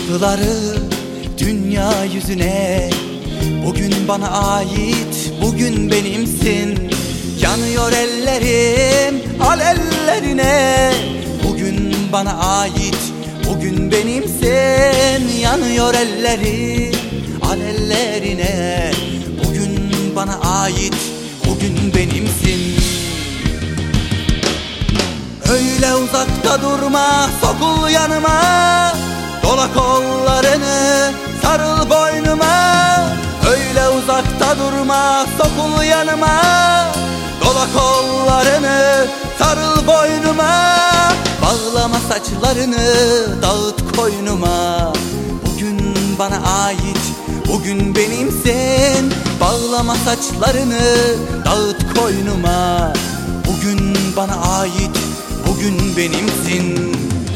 kapıları dünya yüzüne. Bugün bana ait, bugün benimsin. Yanıyor ellerim al ellerine. Bugün bana ait, bugün benimsin. Yanıyor ellerim al ellerine. Bugün bana ait, bugün benimsin. Öyle uzakta durma, sokul yanıma. Dola kollarını, sarıl boynuma. Öyle uzakta durma, sokul yanıma. Dola kollarını, sarıl boynuma. Bağlama saçlarını, dağıt koynuma. Bugün bana ait, bugün benimsin. Bağlama saçlarını, dağıt koynuma. Bugün bana ait, bugün benimsin.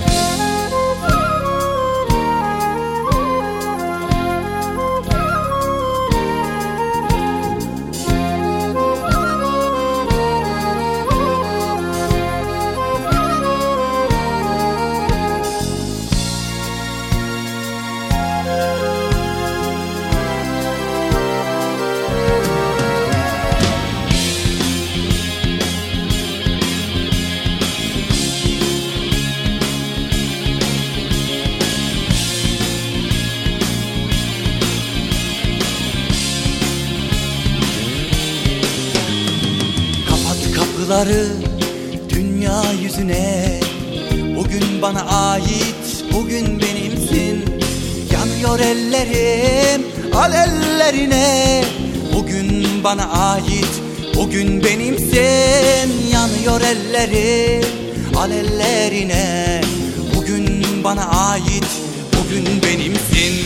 Kapıları dünya yüzüne. Bugün bana ait, bugün benimsin. Yanıyor ellerim al ellerine. Bugün bana ait, bugün benimsin. Yanıyor ellerim al ellerine. Bugün bana ait, bugün benimsin.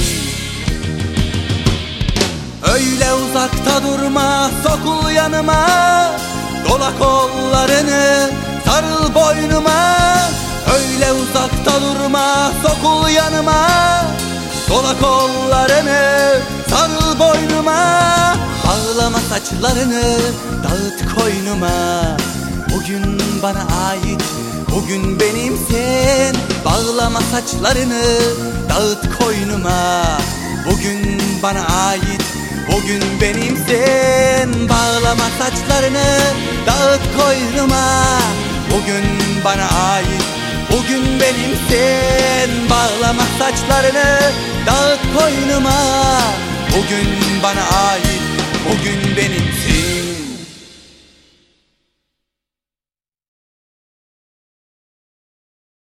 Öyle uzakta durma, sokul yanıma. Dola kollarını, sarıl boynuma. Öyle uzakta durma, sokul yanıma. Dola kollarını, sarıl boynuma. Bağlama saçlarını, dağıt koynuma. Bugün bana ait, bugün benimsin. Bağlama saçlarını, dağıt koynuma. Bugün bana ait, bugün benimsin. Bağlama saçlarını, dağıt koynuma. Bugün bana ait, bugün benimsin. Bağlama saçlarını, dağıt koynuma. Bugün bana ait, bugün benimsin.